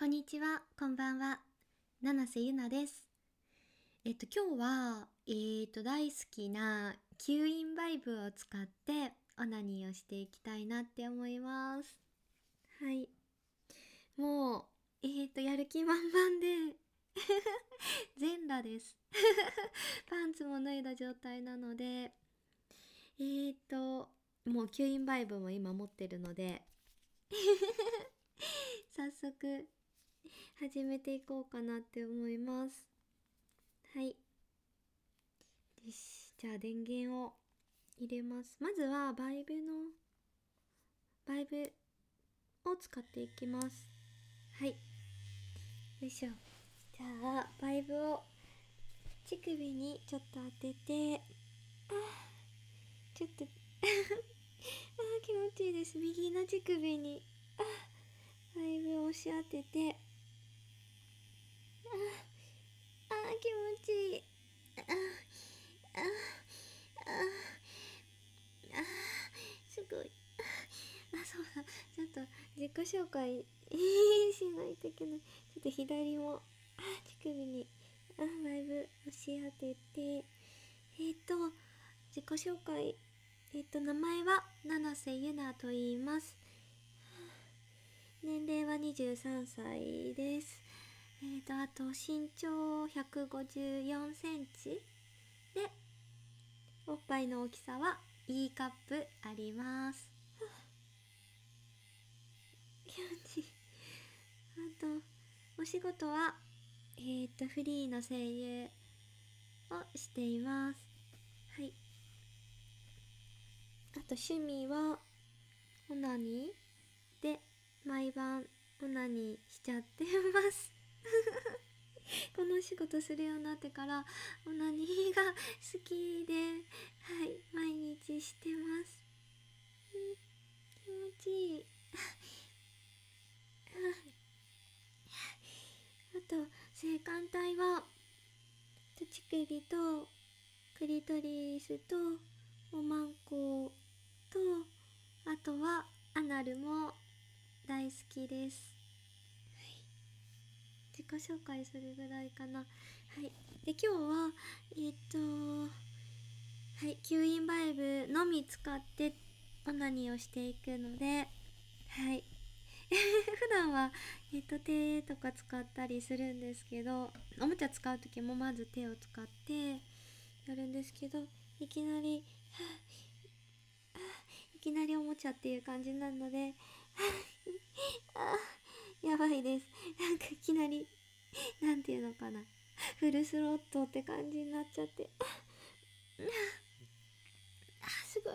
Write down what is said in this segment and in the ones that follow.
こんにちは、こんばんは。七瀬ゆなです。今日は、大好きな吸引バイブを使ってオナニーをしていきたいなって思います。はい。もう、やる気満々で全裸です。パンツも脱いだ状態なので、もう吸引バイブも今持ってるので、早速始めていこうかなって思います。はい。よし、じゃあ電源を入れます。まずはバイブを使っていきます。はい。よいしょ。じゃあバイブを乳首にちょっと当てて、ちょっと気持ちいいです。右の乳首にバイブを押し当てて、気持ちいい。すごい。そうだ。ちょっと自己紹介しないといけない。ちょっと左も乳首にバイブ押し当てて、自己紹介、名前は七瀬ゆなと言います。年齢は23歳です。あと身長154センチで、おっぱいの大きさは E カップあります。気持ちいい。あとお仕事はフリーの声優をしています。はい。あと趣味はオナニーで毎晩オナニーしちゃってますこのお仕事するようになってからオナニーが好きで、はい、毎日してます。気持ちいいあと性感帯は乳首とクリトリスとおまんことあとはアナルも大好きです。自己紹介するぐらいかな。はい。で今日ははい、吸引バイブのみ使ってオナニーをしていくので、はい。普段は、手とか使ったりするんですけど、おもちゃ使う時もまず手を使ってやるんですけど、いきなりおもちゃっていう感じなのでやばいです。なんかいきなりなんていうのかな、フルスロットって感じになっちゃってすごい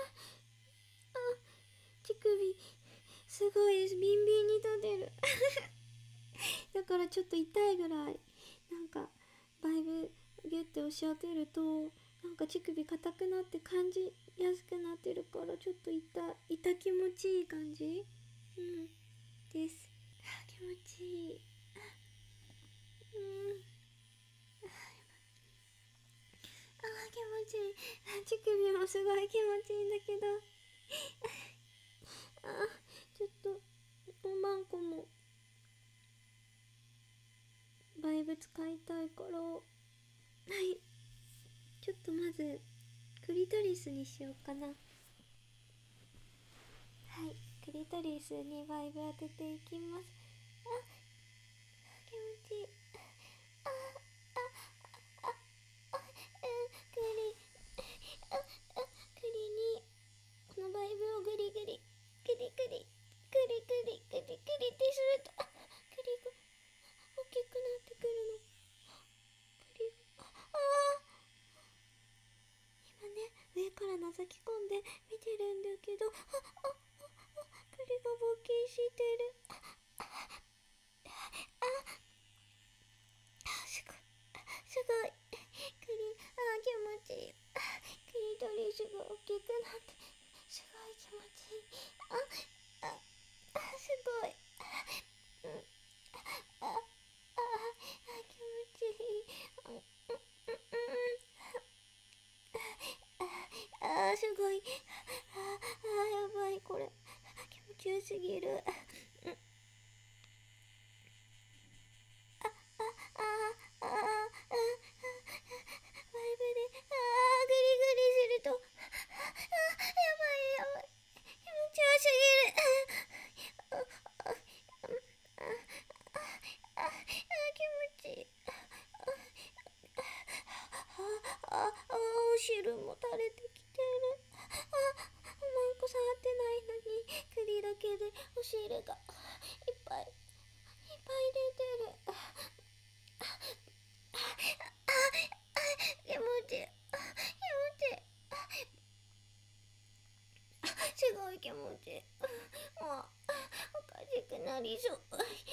乳首すごいです。ビンビンに立てるだからちょっと痛いぐらい、なんかバイブギュッて押し当てるとなんか乳首硬くなって感じやすくなってるから、ちょっと痛気持ちいい感じです。気持ちいい。気持ちいい。乳首もすごい気持ちいいんだけどちょっとおまんこもバイブ使いたいから、はい、ちょっとまずクリトリスにしようかな。はい、クリトリスにバイブ当てていきます。気持ちいい。クリにこのバイブをグリグリグリグリグリグリグリグリってするとクリが大きくなってくるの。クリが今ね、上から覗き込んで見てるんだけど、クリが勃起してる。 なりそう。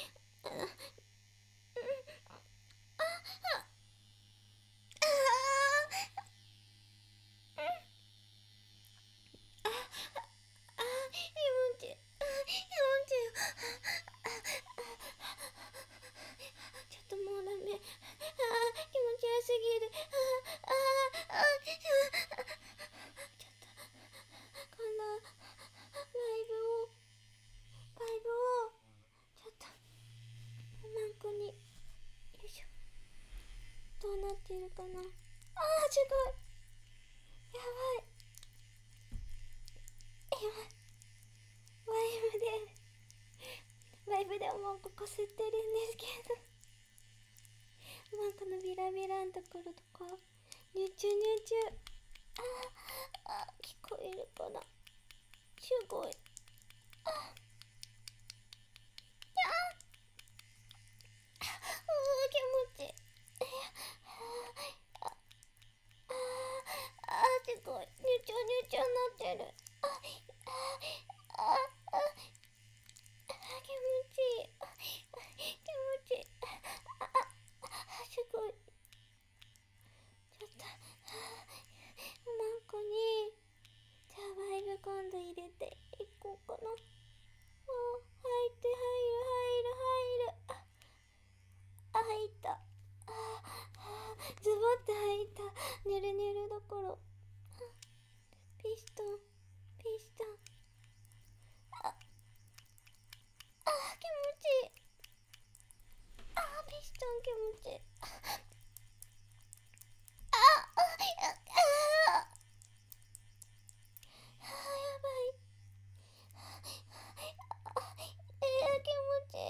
ちょっともうダメ。気持ち悪すぎる。ちょっとこのバイブをちょっとマンコによいしょ。どうなってるかな。すごい。やばい。バイブでおまんここすってるんですけど、おまんこのビラビラのところとかニュチュニュチュ。聞こえるかな。すごい。気持ちいい。すごい。ニュチュニュチュになってる。気持ちいい。気持ちいい。すごい。ちょっとおまんこにじゃあバイブ今度入れていこうかな。入って入る。入った。ズボって入った。ニュルニュルどころ。ピストン。気持ちいい。ピストン気持ちいい。やばい。気持ちいい。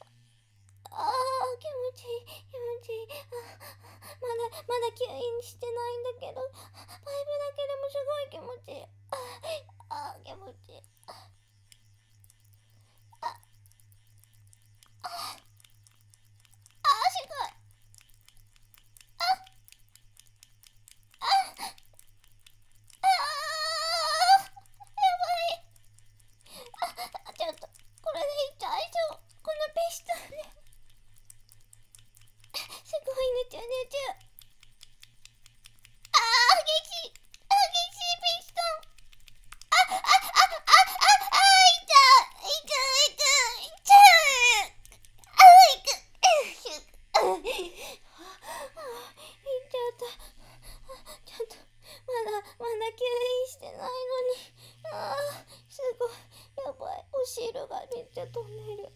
気持ちいい。まだ吸引してないんだけど、バイブだけでもすごい気持ちいい。気持ちいい。すごい。やばい。ちょっとこれで大丈夫。このピストンね。すごいねちゅねちゅ。激しいピストン。まだ吸引してないのに。すごい。やばい。お汁がめっちゃ飛んでる。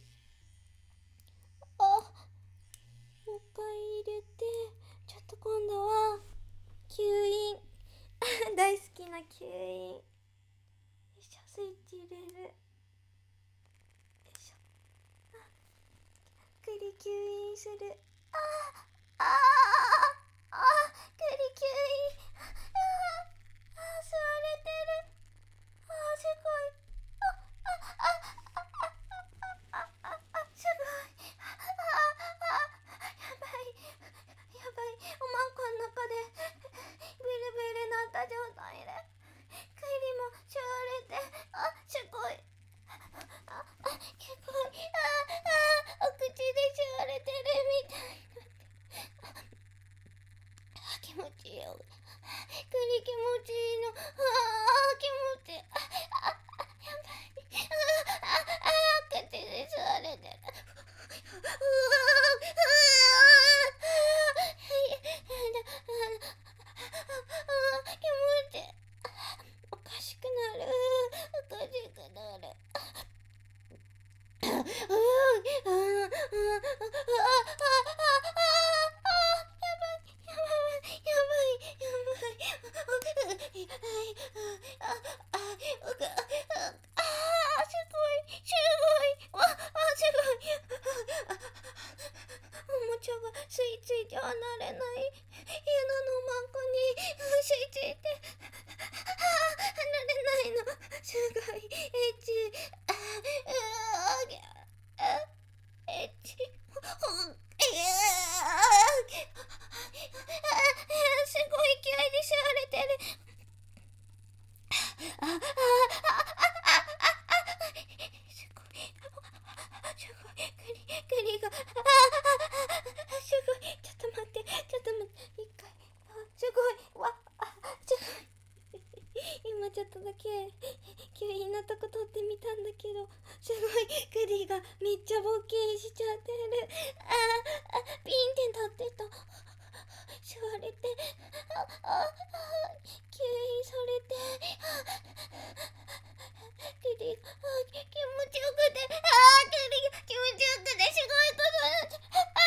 もう一回入れて、ちょっと今度は吸引大好きな吸引。よいしょ、スイッチ入れる。よいしょ。ゆっくり吸引する。ゆっくり吸引。吸われてる。すごい。すごい。やばい。おまんこの中でブルブルなった状態でクリも吸われて、すごい。すごい。お口で吸われてるみたい。 栗がすごい、ちょっと待って、一回、すごいわ、すごい今ちょっとだけ吸引のとこ取ってみたんだけど、すごい栗がめっちゃボッキリしちゃってる。ピンって立ってた。座れて、吸引されて、栗が気持ちよくて、栗が気持ちよくて、すごいことになって、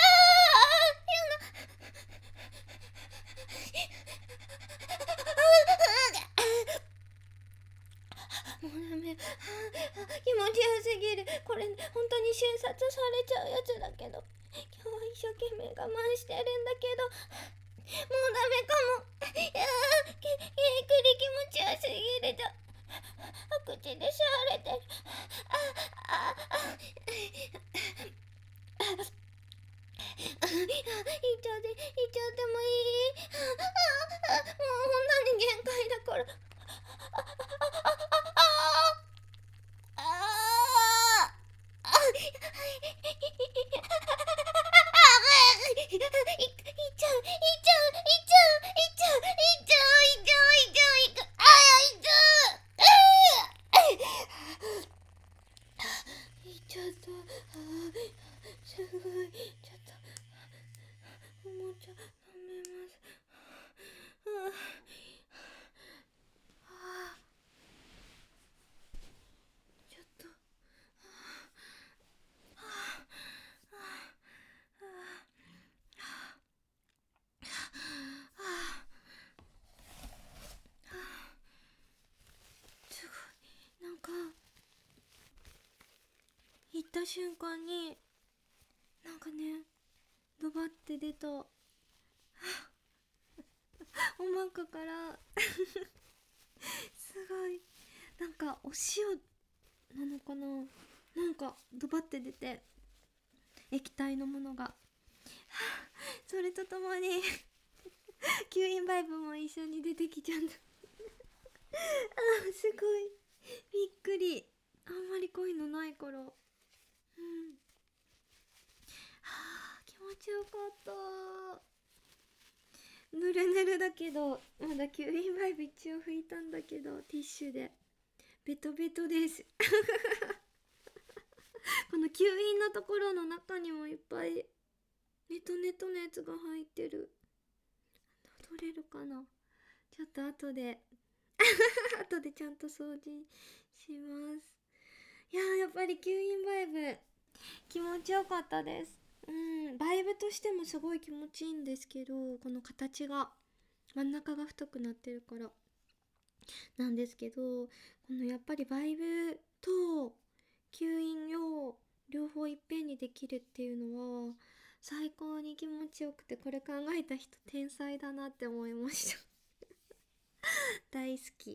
もうダメ、気持ちよすぎる。これ本当に瞬殺されちゃうやつだけど、今日は一生懸命我慢してるんだけど、もうダメかも。栗気持ちよすぎると、口でしゃれてる。いっちゃってもいい？もう本当に限界だから。すごい、ちょっとおもちゃ飲めます。ちょっとすごい、なんか行った瞬間になんかね、ドバって出たお腹からすごい、なんかお塩なのかな、なんかドバって出て、液体のものがそれとともに吸引バイブも一緒に出てきちゃったすごいびっくり。あんまりこういうのないから、気持ちよかった。ぬるぬるだけど、まだ吸引バイブ一応拭いたんだけど、ティッシュでベトベトですこの吸引のところの中にもいっぱいネトネトのやつが入ってる。取れるかな、ちょっと後で後でちゃんと掃除します。いやー、やっぱり吸引バイブ気持ちよかったです。バイブとしてもすごい気持ちいいんですけど、この形が真ん中が太くなってるからなんですけど、このやっぱりバイブと吸引を両方いっぺんにできるっていうのは最高に気持ちよくて、これ考えた人天才だなって思いました大好きい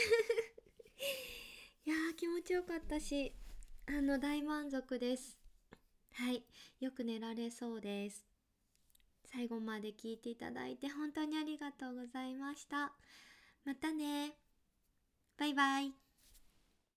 やー、気持ちよかったし、大満足です。はい、よく寝られそうです。最後まで聞いていただいて本当にありがとうございました。またね。バイバイ。